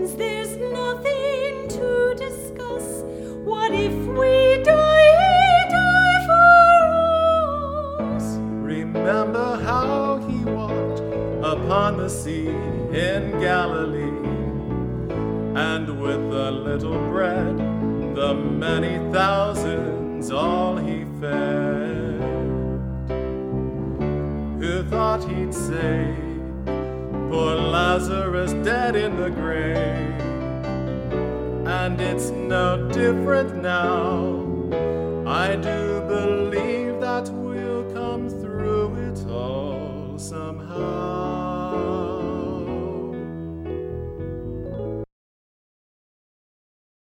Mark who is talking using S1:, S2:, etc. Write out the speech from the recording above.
S1: friends, there's nothing to discuss. What if we die, he die for us?
S2: Remember how he walked upon the sea in Galilee, and with a little bread, the many thousands all he fed. Who thought he'd say, poor Lazarus dead in the grave? And it's no different now, I do